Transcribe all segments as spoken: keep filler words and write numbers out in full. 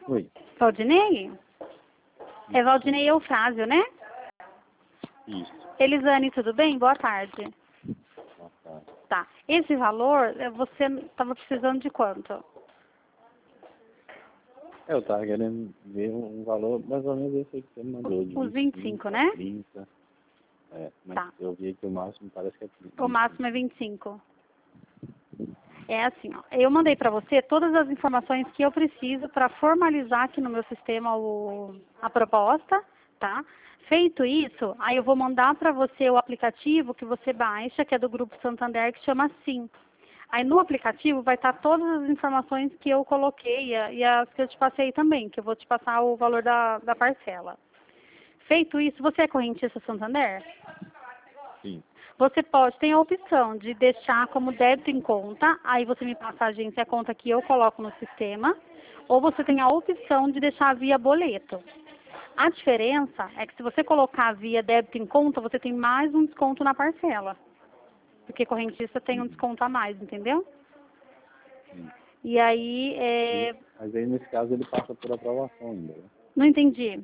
Oi. Valdinei? É Valdinei Eufrásio, né? Isso. Elisane, tudo bem? Boa tarde. Boa tarde. Tá. Esse valor, eh, você estava precisando de quanto? É, eu tava querendo ver um valor mais ou menos esse aí que você me mandou, de Os vinte vinte e e cinco, cinco, né? trinta. É, mas Tá. eu vi que o máximo parece que é trinta. O máximo é vinte e cinco. É assim, ó. Eu mandei para você todas as informações que eu preciso para formalizar aqui no meu sistema o, a proposta, tá? Feito isso, aí eu vou mandar para você o aplicativo que você baixa, que é do Grupo Santander, que chama Sim. Aí no aplicativo vai estar todas as informações que eu coloquei e a- e as que eu te passei também, que eu vou te passar o valor da, da parcela. Feito isso, você é correntista Santander? Sim. Você pode, tem a opção de deixar como débito em conta, aí você me passa a agência e a conta que eu coloco no sistema, ou você tem a opção de deixar via boleto. A diferença é que se você colocar via débito em conta, você tem mais um desconto na parcela. Porque correntista tem um Uhum. desconto a mais, entendeu? Sim. E aí, E, é... mas aí nesse caso ele passa por aprovação ainda, né? não entendi.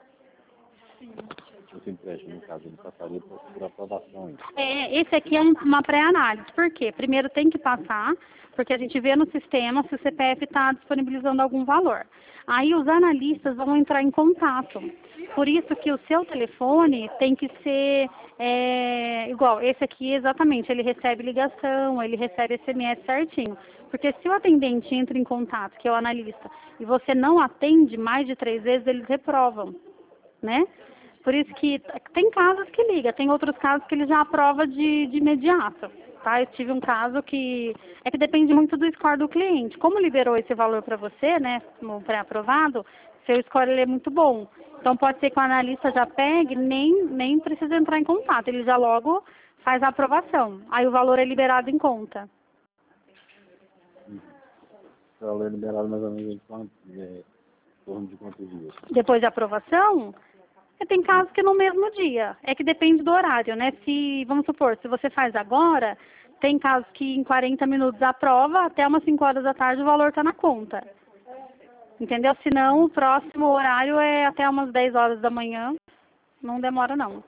Esse empréstimo, no caso, ele passaria por, por aprovação ainda. É, esse aqui é um- uma pré-análise. Por quê? Primeiro tem que passar, porque a gente vê no sistema se o C P F está disponibilizando algum valor. Aí os analistas vão entrar em contato. Por isso que o seu telefone tem que ser é, igual. Esse aqui, exatamente, ele recebe ligação, ele recebe S M S certinho. Porque se o atendente entra em contato, que é o analista, e você não atende mais de três vezes, eles reprovam, né? Por isso que tem casos que liga, tem outros casos que ele já aprova de, de imediato, tá? Eu tive um caso que, é que depende muito do score do cliente. Como liberou esse valor para você, né, como pré-aprovado, seu score ele é muito bom. Então pode ser que o analista já pegue, nem, nem precisa entrar em contato, ele já logo faz a aprovação. Aí o valor é liberado em conta. Uhum. O valor liberado mais ou menos em quanto? É, em torno de quantos dias? Depois da aprovação, é, tem casos que no mesmo dia. É que depende do horário, né? Se, vamos supor, se você faz agora, tem casos que em quarenta minutos aprova, até umas cinco horas da tarde o valor está na conta. Entendeu? Se não, o próximo horário é até umas dez horas da manhã. Não demora, não.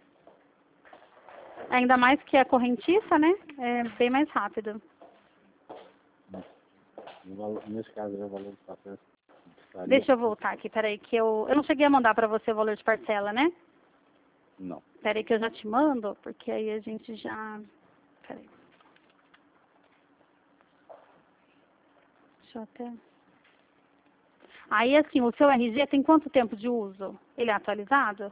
Ainda mais que é correntiça, né? É bem mais rápido. No valor, nesse caso, é o valor do papel estaria... Deixa eu voltar aqui, peraí, que eu, eu não cheguei a mandar para você o valor de parcela, né? Não. Peraí que eu já te mando, porque aí a gente já... Peraí. Deixa eu até... Aí, assim, o seu R G tem quanto tempo de uso? Ele é atualizado?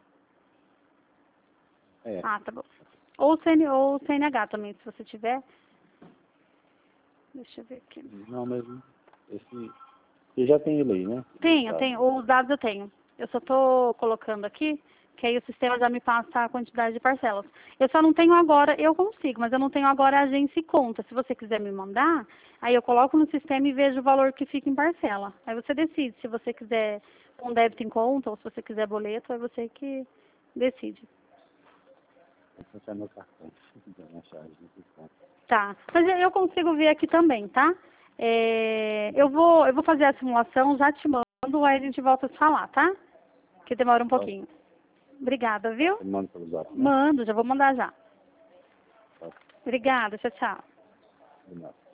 É. Ah, tá bom. Ou o C N, ou o C N H também, se você tiver. Deixa eu ver aqui. Não, mas esse... Você já tem ele aí, né? Tenho, Tá. tenho. Os dados eu tenho. Eu só estou colocando aqui, que aí o sistema já me passa a quantidade de parcelas. Eu só não tenho agora, eu consigo, mas eu não tenho agora a agência e conta. Se você quiser me mandar, aí eu coloco no sistema e vejo o valor que fica em parcela. Aí você decide se você quiser um débito em conta ou se você quiser boleto, é você que decide. Esse é meu cartão. Minha chave de cartão. Tá. Mas eu consigo ver aqui também, tá? É, eu vou, eu vou fazer a simulação, já te mando, aí a gente volta a se falar, tá? Que demora um Tá. pouquinho. Obrigada, viu? Você manda pelo zap, né? Mando, já vou mandar já. Tá. Obrigada, tchau, tchau. De nada.